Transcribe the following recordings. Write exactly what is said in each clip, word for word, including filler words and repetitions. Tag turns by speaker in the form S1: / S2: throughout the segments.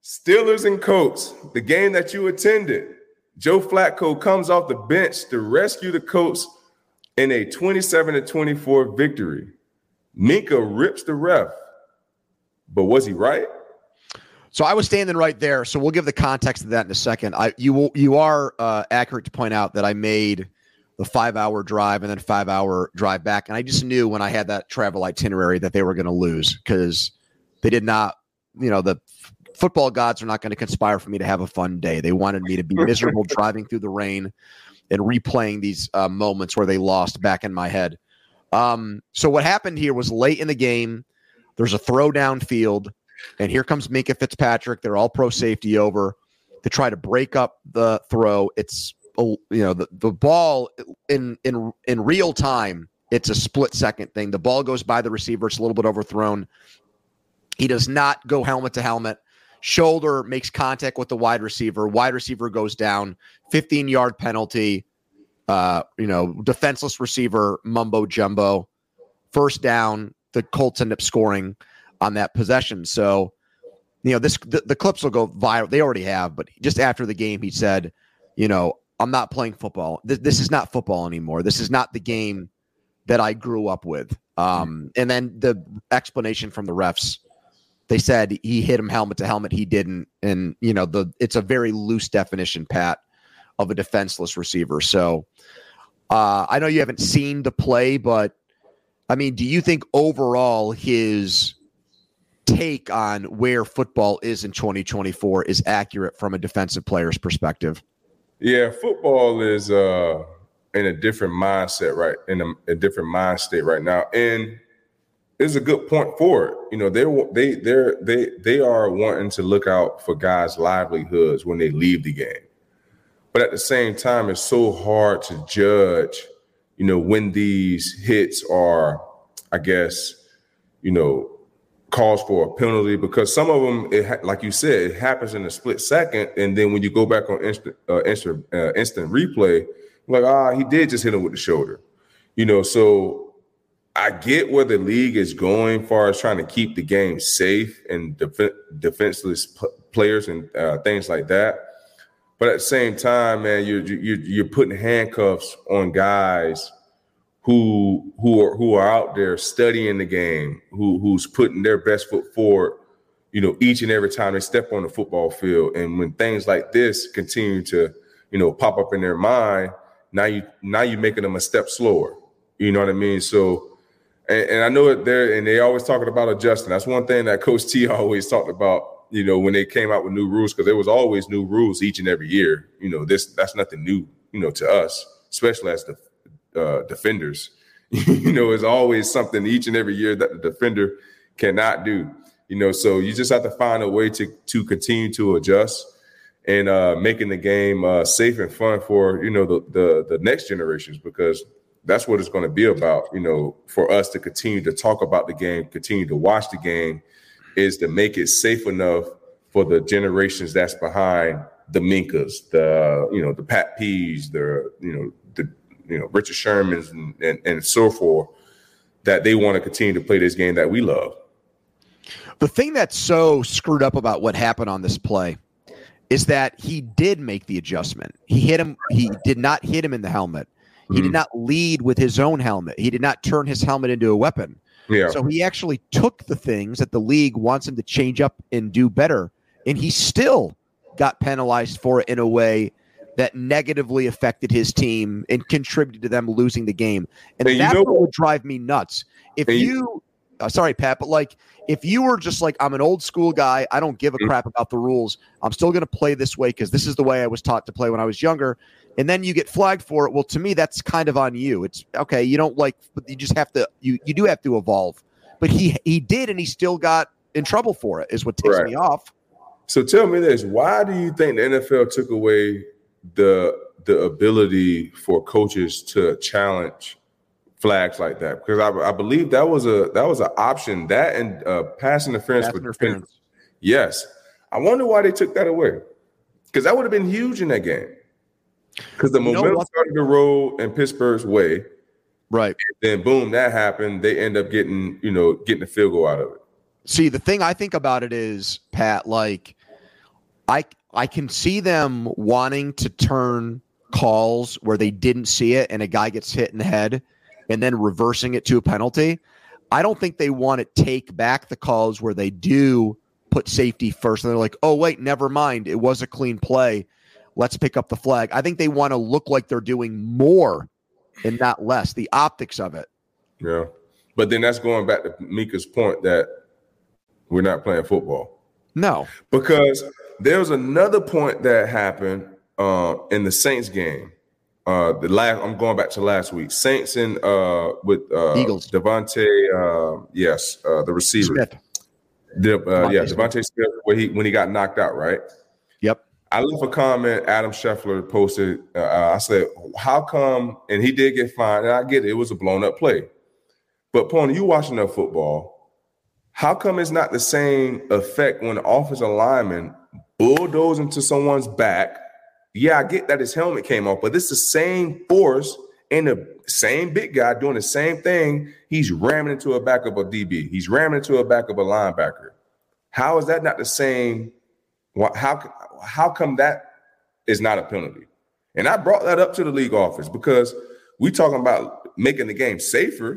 S1: Steelers and Colts, the game that you attended. Joe Flacco comes off the bench to rescue the Colts in a twenty-seven to twenty-four victory. Minka rips the ref. But was he right?
S2: So I was standing right there. So we'll give the context of that in a second. I you you are uh, accurate to point out that I made the five-hour drive and then five-hour drive back, and I just knew when I had that travel itinerary that they were going to lose because they did not. You know, the f- football gods are not going to conspire for me to have a fun day. They wanted me to be miserable driving through the rain and replaying these uh, moments where they lost back in my head. Um, so what happened here was late in the game. There's a throw downfield. And here comes Minka Fitzpatrick. They're all pro safety over to try to break up the throw. It's, you know, the, the ball in, in, in real time, it's a split second thing. The ball goes by the receiver. It's a little bit overthrown. He does not go helmet to helmet. Shoulder makes contact with the wide receiver. Wide receiver goes down. fifteen-yard penalty. Uh, you know, defenseless receiver, mumbo jumbo. First down. The Colts end up scoring on that possession. So, you know, this the, the clips will go viral. They already have, but just after the game, he said, you know, I'm not playing football. This, this is not football anymore. This is not the game that I grew up with. Um, and then the explanation from the refs, they said he hit him helmet to helmet. He didn't. And, you know, the it's a very loose definition, Pat, of a defenseless receiver. So uh, I know you haven't seen the play, but I mean, do you think overall his take on where football is in twenty twenty-four is accurate from a defensive player's perspective?
S1: Yeah, football is uh, in a different mindset, right? In a, a different mind state right now, and it's a good point for it. You know, they they they they they are wanting to look out for guys' livelihoods when they leave the game, but at the same time, it's so hard to judge. You know, when these hits are, I guess, you know, calls for a penalty, because some of them, it ha- like you said, it happens in a split second, and then when you go back on instant uh, instant, uh, instant replay, like ah, he did just hit him with the shoulder, you know. So I get where the league is going, far as trying to keep the game safe and def- defenseless p- players and uh, things like that. But at the same time, man, you're you're you're putting handcuffs on guys who who are who are out there studying the game, who who's putting their best foot forward, you know, each and every time they step on the football field. And when things like this continue to, you know, pop up in their mind, now you now you're making them a step slower. You know what I mean? So, and, and I know it there, and they always talking about adjusting. That's one thing that Coach T always talked about. You know, when they came out with new rules, because there was always new rules each and every year. You know, this that's nothing new, you know, to us, especially as the uh, defenders. You know, it's always something each and every year that the defender cannot do. You know, so you just have to find a way to to continue to adjust and uh, making the game uh, safe and fun for, you know, the the, the next generations, because that's what it's going to be about. You know, for us to continue to talk about the game, continue to watch the game, is to make it safe enough for the generations that's behind the Minkas, the, you know, the Pat Peas, the, you know, the, you know, Richard Shermans and, and, and so forth, that they want to continue to play this game that we love.
S2: The thing that's so screwed up about what happened on this play is that he did make the adjustment. He hit him. He did not hit him in the helmet. He mm-hmm. did not lead with his own helmet. He did not turn his helmet into a weapon. Yeah. So he actually took the things that the league wants him to change up and do better, and he still got penalized for it in a way that negatively affected his team and contributed to them losing the game. And, and that's you know, what would drive me nuts. If you, you uh, sorry, Pat, but like if you were just like, I'm an old school guy, I don't give a crap about the rules, I'm still going to play this way because this is the way I was taught to play when I was younger, and then you get flagged for it, well, to me, that's kind of on you. It's okay. You don't like, but you just have to, you, you do have to evolve. But he, he did, and he still got in trouble for it, is what takes right. me off.
S1: So tell me this, why do you think the N F L took away the, the ability for coaches to challenge flags like that? Because I, I believe that was a, that was an option, that and uh, pass interference.
S2: Pass interference.
S1: Yes. I wonder why they took that away. Because that would have been huge in that game. Because the you momentum started to roll in Pittsburgh's way,
S2: right?
S1: Then boom, that happened. They end up getting, you know, getting a field goal out of it.
S2: See, the thing I think about it is, Pat, like I I can see them wanting to turn calls where they didn't see it and a guy gets hit in the head and then reversing it to a penalty. I don't think they want to take back the calls where they do put safety first. And they're like, oh, wait, never mind. It was a clean play. Let's pick up the flag. I think they want to look like they're doing more and not less. The optics of it.
S1: Yeah. But then that's going back to Mika's point that we're not playing football.
S2: No.
S1: Because there was another point that happened uh, in the Saints game. Uh, the last I'm going back to last week. Saints and uh, with uh,
S2: Eagles.
S1: Devontae, uh, yes, uh, the receiver.
S2: Smith.
S1: De, uh, yeah, Devontae Smith, where he when he got knocked out, right?
S2: Yep.
S1: I left a comment. Adam Scheffler posted. Uh, I said, "How come?" And he did get fined. And I get it; it was a blown up play. But Pony, you watching enough football? How come it's not the same effect when the offensive lineman bulldoze into someone's back? Yeah, I get that his helmet came off, but it's the same force and the same big guy doing the same thing. He's ramming into a back of a D B. He's ramming into a back of a linebacker. How is that not the same? How, how come that is not a penalty? And I brought that up to the league office because we talking about making the game safer.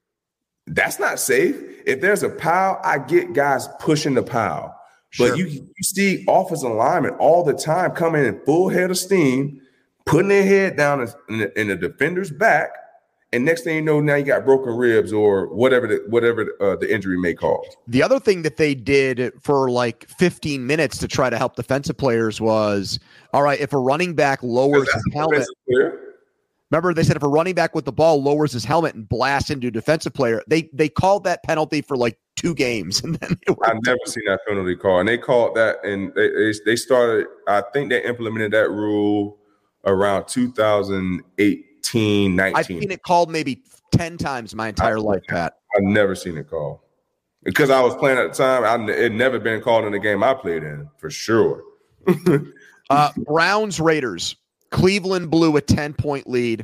S1: That's not safe. If there's a pile, I get guys pushing the pile. But sure. you, you see offensive linemen all the time coming in full head of steam, putting their head down in the, in the defender's back, and next thing you know, now you got broken ribs or whatever the, whatever uh, the injury may cause.
S2: The other thing that they did for like fifteen minutes to try to help defensive players was, all right, if a running back lowers his helmet. Remember, they said if a running back with the ball lowers his helmet and blasts into a defensive player, they they called that penalty for like two games. And then
S1: I've never seen that penalty call. And they called that, and they, they they started, I think they implemented that rule around two thousand eighteen, nineteen.
S2: I've seen it called maybe ten times my entire
S1: I've,
S2: life, Pat.
S1: I've never seen it called. Because I was playing at the time, I, it never been called in the game I played in, for sure.
S2: uh, Browns, Raiders. Cleveland blew a ten-point lead.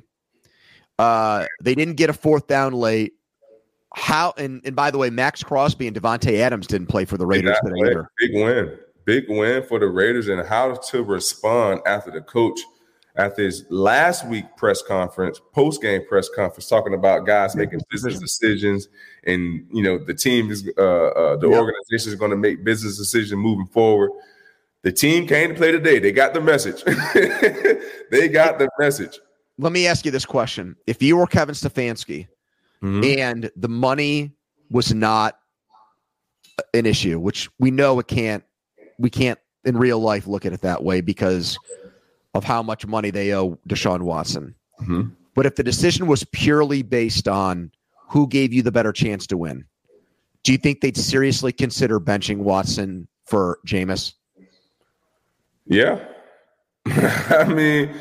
S2: Uh, they didn't get a fourth down late. How and, and by the way, Max Crosby and Devontae Adams didn't play for the Raiders today either.
S1: Big win. Big win for the Raiders, and how to respond after the coach at his last week press conference, post-game press conference, talking about guys making business decisions, and you know the team is uh, uh, the yep. organization is going to make business decisions moving forward. The team came to play today. They got the message. They got the message.
S2: Let me ask you this question. If you were Kevin Stefanski mm-hmm. and the money was not an issue, which we know it can't, we can't in real life look at it that way because of how much money they owe Deshaun Watson.
S1: Mm-hmm.
S2: But if the decision was purely based on who gave you the better chance to win, do you think they'd seriously consider benching Watson for Jameis?
S1: Yeah. I mean,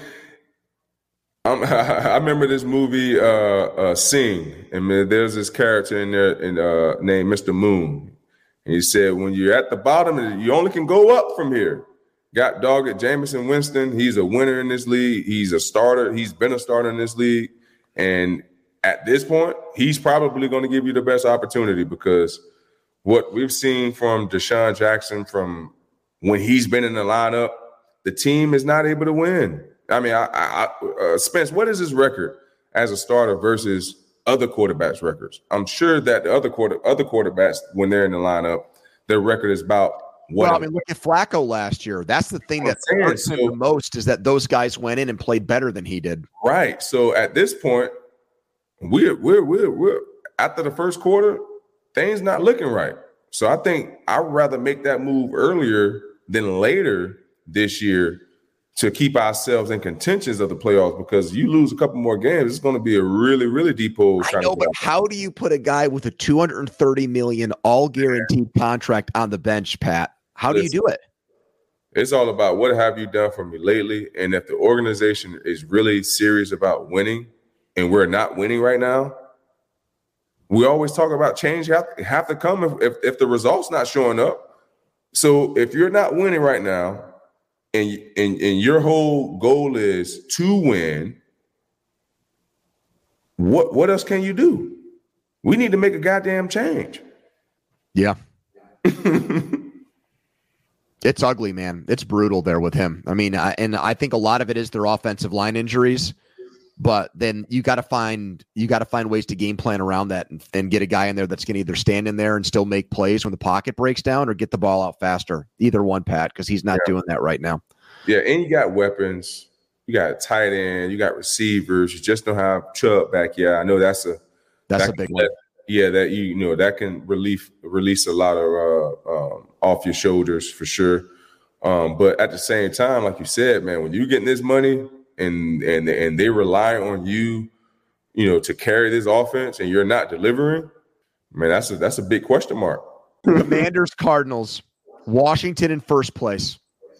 S1: I'm, I remember this movie, uh, uh, Sing, and there's this character in there in, uh, named Mister Moon. And he said, when you're at the bottom, you only can go up from here. Got dog at Jameson Winston. He's a winner in this league. He's a starter. He's been a starter in this league. And at this point, he's probably going to give you the best opportunity because what we've seen from Deshaun Jackson from when he's been in the lineup, the team is not able to win. I mean, I, I, uh, Spence, what is his record as a starter versus other quarterbacks' records? I'm sure that the other quarter, other quarterbacks, when they're in the lineup, their record is about what?
S2: Well, I mean, look at Flacco last year. That's the thing that hurts him the most is that those guys went in and played better than he did.
S1: Right. So at this point, we're we're we're we're after the first quarter, things not looking right. So I think I'd rather make that move earlier than later this year to keep ourselves in contentions of the playoffs, because you lose a couple more games, it's going to be a really, really deep hole.
S2: I know, but how do you put a guy with a two hundred thirty million dollars all guaranteed contract on the bench, Pat? How do Listen, you do it?
S1: It's all about what have you done for me lately? And if the organization is really serious about winning and we're not winning right now, we always talk about change have, have to come if, if, if the results not showing up. So if you're not winning right now, and, and, and your whole goal is to win, what, what else can you do? We need to make a goddamn change.
S2: Yeah. It's ugly, man. It's brutal there with him. I mean, I, and I think a lot of it is their offensive line injuries, but then you got to find you got to find ways to game plan around that and, and get a guy in there that's going to either stand in there and still make plays when the pocket breaks down or get the ball out faster. Either one, Pat, because he's not yeah. doing that right now.
S1: Yeah, and you got weapons. You got a tight end. You got receivers. You just don't have Chubb back. Yeah, I know that's a
S2: that's
S1: that,
S2: a big one.
S1: That, yeah, that you, you know that can relief release a lot of uh, um, off your shoulders for sure. Um, but at the same time, like you said, man, when you're getting this money and and and they rely on you, you know, to carry this offense, and you're not delivering, man, that's a that's a big question mark.
S2: Commanders, Cardinals, Washington in first place,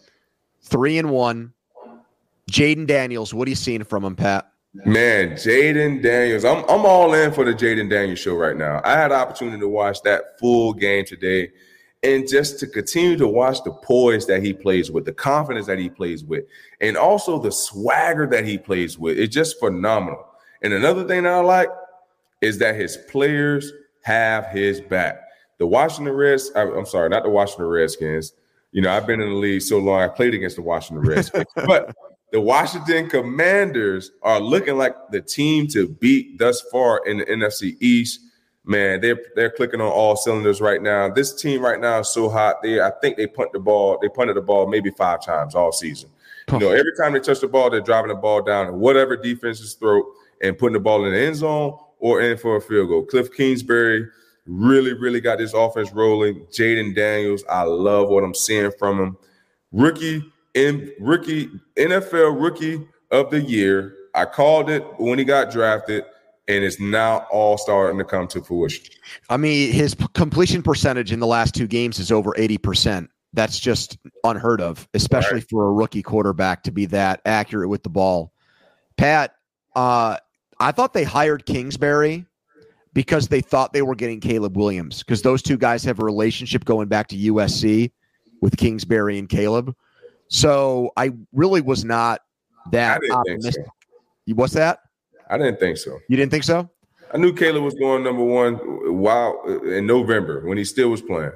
S2: three and one. Jayden Daniels, what are you seeing from him, Pat?
S1: Man, Jayden Daniels, I'm I'm all in for the Jayden Daniels show right now. I had the opportunity to watch that full game today, and just to continue to watch the poise that he plays with, the confidence that he plays with, and also the swagger that he plays with. It's just phenomenal. And another thing that I like is that his players have his back. The Washington Reds, I'm sorry, not the Washington Redskins. You know, I've been in the league so long, I played against the Washington Redskins. But the Washington Commanders are looking like the team to beat thus far in the N F C East. Man, they're they're clicking on all cylinders right now. This team right now is so hot. They I think they punt the ball, they punted the ball maybe five times all season. You know, every time they touch the ball, they're driving the ball down in whatever defense's throat and putting the ball in the end zone or in for a field goal. Cliff Kingsbury really, really got this offense rolling. Jayden Daniels, I love what I'm seeing from him. Rookie in rookie N F L Rookie of the Year. I called it when he got drafted, and it's now all starting to come to fruition.
S2: I mean, his p- completion percentage in the last two games is over eighty percent. That's just unheard of, especially right. for a rookie quarterback to be that accurate with the ball. Pat, uh, I thought they hired Kingsbury because they thought they were getting Caleb Williams, because those two guys have a relationship going back to U S C with Kingsbury and Caleb. So I really was not that optimistic. So. What's that?
S1: I didn't think so.
S2: You didn't think so?
S1: I knew Caleb was going number one while in November when he still was playing.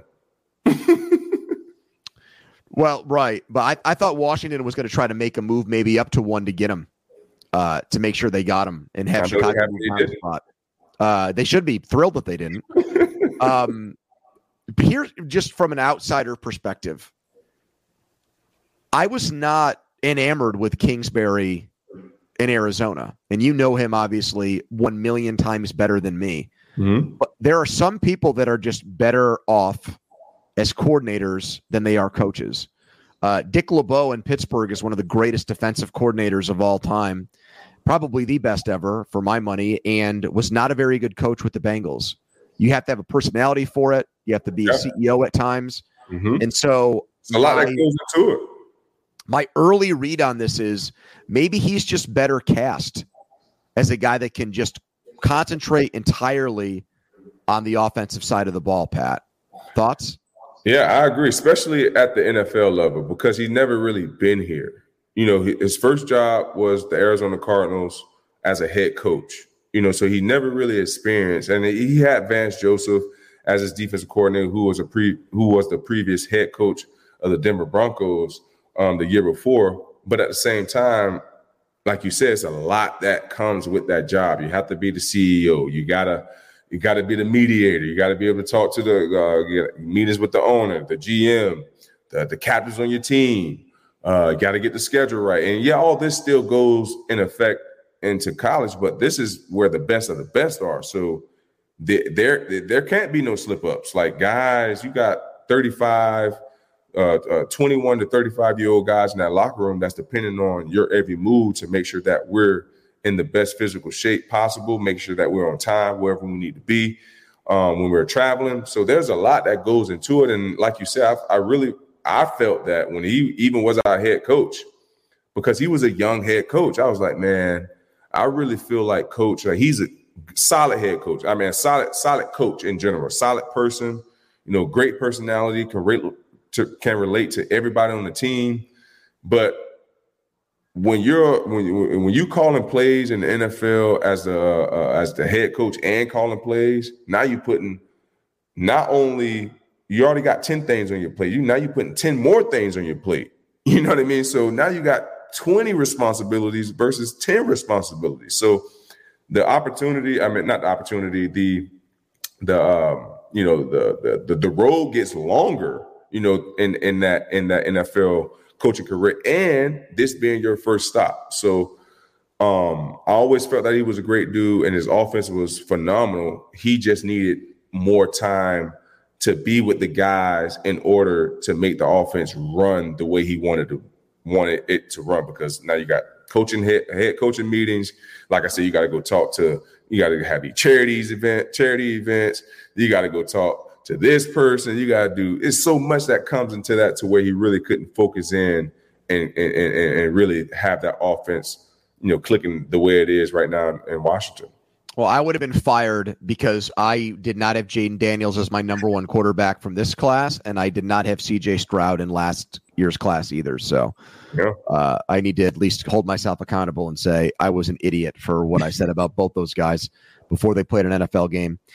S2: Well, right. But I, I thought Washington was going to try to make a move maybe up to one to get him, uh, to make sure they got him and have Chicago move on spot. Uh, they should be thrilled that they didn't. um, here, just from an outsider perspective, I was not enamored with Kingsbury in Arizona, and you know him obviously one million times better than me. Mm-hmm. But there are some people that are just better off as coordinators than they are coaches. Uh, Dick LeBeau in Pittsburgh is one of the greatest defensive coordinators of all time, probably the best ever for my money, and was not a very good coach with the Bengals. You have to have a personality for it. You have to be yeah. a C E O at times. Mm-hmm. And so
S1: it's a lot my, that goes into it.
S2: My early read on this is maybe he's just better cast as a guy that can just concentrate entirely on the offensive side of the ball, Pat. Thoughts?
S1: Yeah, I agree, especially at the N F L level, because he's never really been here. You know, his first job was the Arizona Cardinals as a head coach. You know, so he never really experienced, and he had Vance Joseph as his defensive coordinator, who was a pre, who was the previous head coach of the Denver Broncos um, the year before. But at the same time, like you said, it's a lot that comes with that job. You have to be the C E O. You gotta, you gotta be the mediator. You gotta be able to talk to the uh, meetings with the owner, the G M, the, the captains on your team. Uh, you got to get the schedule right. And yeah, all this still goes in effect into college, but this is where the best of the best are. So there, there, there can't be no slip ups. Like, guys, you got thirty-five, uh, uh, twenty-one to thirty-five year old guys in that locker room that's depending on your every move to make sure that we're in the best physical shape possible, make sure that we're on time wherever we need to be um, when we're traveling. So there's a lot that goes into it. And like you said, I, I really, I felt that when he even was our head coach, because he was a young head coach, I was like, man, I really feel like coach, like he's a solid head coach. I mean, solid, solid coach in general, solid person, you know, great personality, can relate to, can relate to everybody on the team. But when you're when you, when you calling plays in the N F L as the uh, as the head coach and calling plays, now you're putting not only you already got ten things on your plate. You now you're putting ten more things on your plate. You know what I mean? So now you got twenty responsibilities versus ten responsibilities. So the opportunity, I mean, not the opportunity, the the um, you know, the the the, the road gets longer, you know, in in that in that N F L coaching career, and this being your first stop. So um, I always felt that he was a great dude and his offense was phenomenal. He just needed more time to be with the guys in order to make the offense run the way he wanted to wanted it to run, because now you got coaching head, head coaching meetings. Like I said, you got to go talk to, you got to have your charities event, charity events. You got to go talk to this person. You got to do, it's so much that comes into that to where he really couldn't focus in and, and, and, and really have that offense, you know, clicking the way it is right now in Washington.
S2: Well, I would have been fired because I did not have Jaden Daniels as my number one quarterback from this class, and I did not have C J Stroud in last year's class either. So
S1: yeah.
S2: uh, I need to at least hold myself accountable and say I was an idiot for what I said about both those guys before they played an N F L game.